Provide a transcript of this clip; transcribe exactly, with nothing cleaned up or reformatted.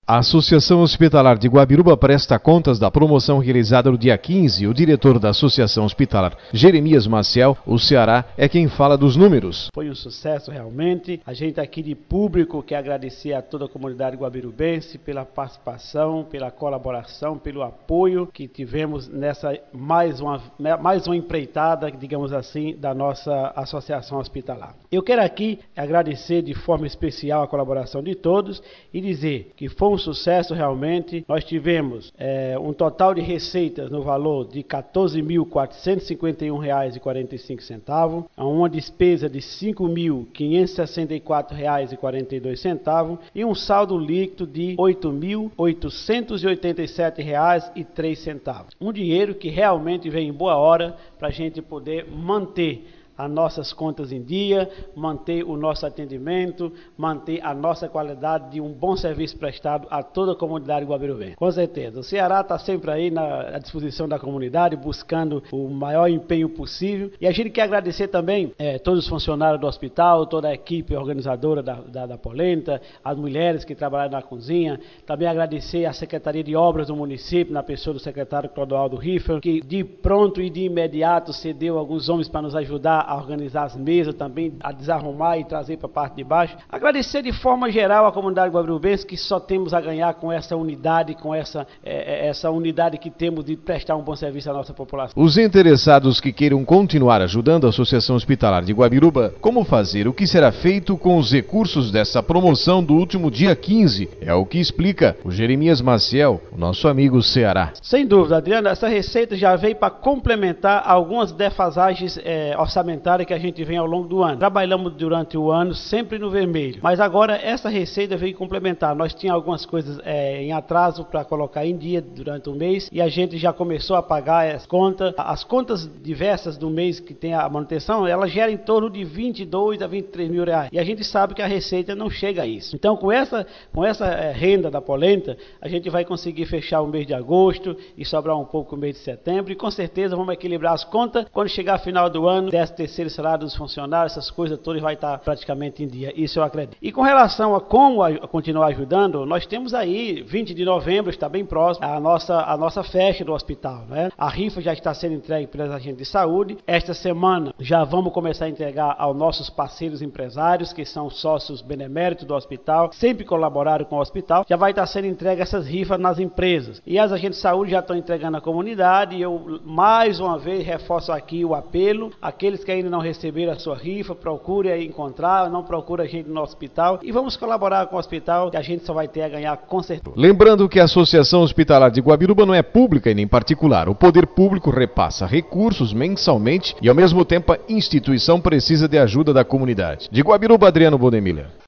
A Associação Hospitalar de Guabiruba presta contas da promoção realizada no dia quinze. O diretor da Associação Hospitalar, Jeremias Maciel, o Ceará, é quem fala dos números. Foi um sucesso realmente. A gente aqui de público quer agradecer a toda a comunidade guabirubense pela participação, pela colaboração, pelo apoio que tivemos nessa mais uma, mais uma empreitada, digamos assim, da nossa Associação Hospitalar. Eu quero aqui agradecer de forma especial a colaboração de todos e dizer que foi um sucesso realmente. Nós tivemos é, um total de receitas no valor de quatorze mil quatrocentos e cinquenta e um reais e quarenta e cinco centavos, a uma despesa de cinco mil quinhentos e sessenta e quatro reais e quarenta e dois centavos e um saldo líquido de oito mil oitocentos e oitenta e sete reais e três centavos. Um dinheiro que realmente vem em boa hora para a gente poder manter as nossas contas em dia, manter o nosso atendimento, manter a nossa qualidade de um bom serviço prestado a toda a comunidade guabirubense. Com certeza, o Ceará está sempre aí na, à disposição da comunidade, buscando o maior empenho possível. E a gente quer agradecer também é, todos os funcionários do hospital, toda a equipe organizadora da, da, da polenta, as mulheres que trabalham na cozinha. Também agradecer a Secretaria de Obras do município, na pessoa do secretário Clodoaldo Riffer, que de pronto e de imediato cedeu alguns homens para nos ajudar a organizar as mesas também, a desarrumar e trazer para a parte de baixo. Agradecer de forma geral à comunidade guabirubense, que só temos a ganhar com essa unidade, com essa, é, essa unidade que temos de prestar um bom serviço à nossa população. Os interessados que queiram continuar ajudando a Associação Hospitalar de Guabiruba, como fazer, o que será feito com os recursos dessa promoção do último dia quinze, é o que explica o Jeremias Maciel, o nosso amigo Ceará. Sem dúvida, Adriano, essa receita já veio para complementar algumas defasagens é, orçamentárias que a gente vem ao longo do ano. Trabalhamos durante o ano sempre no vermelho, mas agora essa receita veio complementar. Nós tínhamos algumas coisas é, em atraso para colocar em dia durante o mês e a gente já começou a pagar as contas. As contas diversas do mês que tem a manutenção, elas geram em torno de vinte e dois a vinte e três mil reais e a gente sabe que a receita não chega a isso. Então com essa, com essa é, renda da polenta, a gente vai conseguir fechar o mês de agosto e sobrar um pouco o mês de setembro e com certeza vamos equilibrar as contas quando chegar a final do ano, décimo terceiro salário dos funcionários, essas coisas todas vai estar praticamente em dia, isso eu acredito. E com relação a como a, a continuar ajudando, nós temos aí, vinte de novembro, está bem próximo, a nossa, a nossa festa do hospital, né? A rifa já está sendo entregue pelos agentes de saúde, esta semana já vamos começar a entregar aos nossos parceiros empresários, que são sócios beneméritos do hospital, sempre colaboraram com o hospital, já vai estar sendo entregue essas rifas nas empresas. E as agentes de saúde já estão entregando à comunidade e eu, mais uma vez, reforço aqui o apelo, aqueles que ainda não receberam a sua rifa, procure aí encontrar, não procure a gente no hospital e vamos colaborar com o hospital, que a gente só vai ter a ganhar com certeza. Lembrando que a Associação Hospitalar de Guabiruba não é pública e nem particular. O poder público repassa recursos mensalmente e ao mesmo tempo a instituição precisa de ajuda da comunidade. De Guabiruba, Adriano Bodemiller.